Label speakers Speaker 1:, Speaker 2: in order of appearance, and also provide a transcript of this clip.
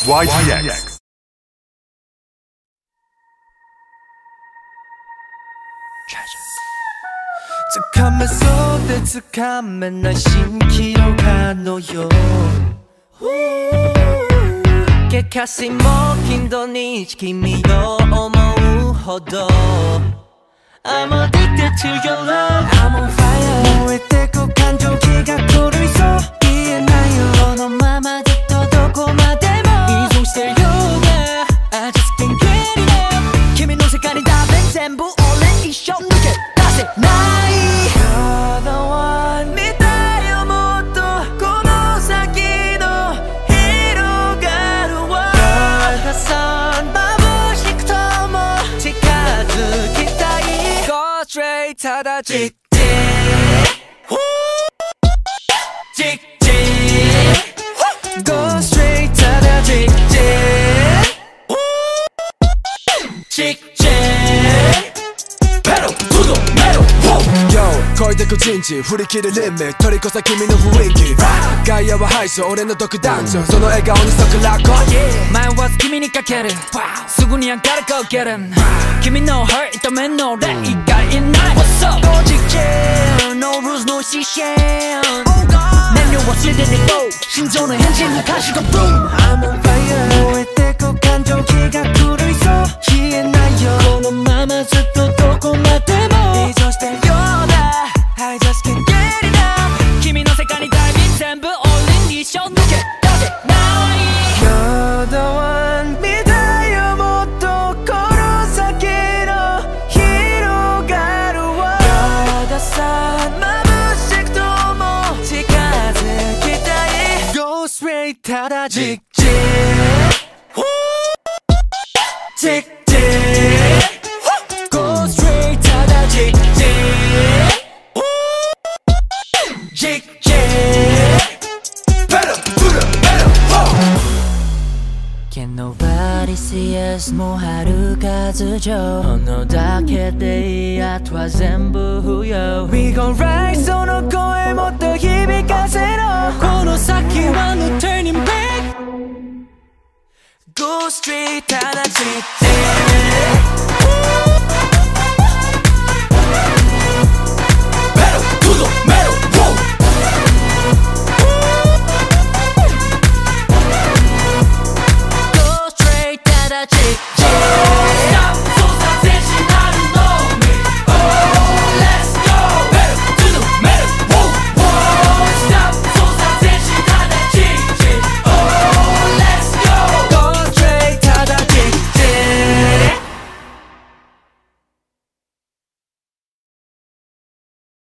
Speaker 1: YTX
Speaker 2: 잠깐만 손에 잠깐만 난 신기로 가노요 깨끗이 먹힌 도니君を思うほど I'm addicted to your love I'm on fire燃えてく感情気が狂いそう言えないよこのままずっとどこまでも依存してるようだ I just can't get enough 君の世界にダメ全部俺一生抜け出せない You're the one 見たいよもっとこの先の広がる You're the sun 眩しくとも近づきたい Go straight ただじっじじっじ Go straight ただじっじじっじ Pedal to the metal
Speaker 3: Yo 超えてく陣地振り切るリミット取り越さ君の雰囲気外野は排除俺の独壇場その笑顔に即落語
Speaker 2: 前は君にかけるすぐに上がる Go get him 君の hurt 痛めの俺以外いない What's up 同時間 No rules no 視線何を忘れてね Go 心臓のエンジンに歌詞が Boom I'm on fire 燃えてく感情気が狂いそう消えないよこのままずっとどこまでも依存してるようだ I just can't get enough 君の世界にダイビン全部 All in 一生抜け出せない You're the one 見たいよもっとこの先の広がる You're the sun 眩しくとも近づきたい Go straight ただじっじじっじ Go straight ただじっじじっじ
Speaker 3: Pedal to the metal
Speaker 2: Can nobody see us もう遥か頭上炎だけでいいあとは全部不要 We gon' ride その声もっと響かせろこの先は No turning back Go straight ただじっじ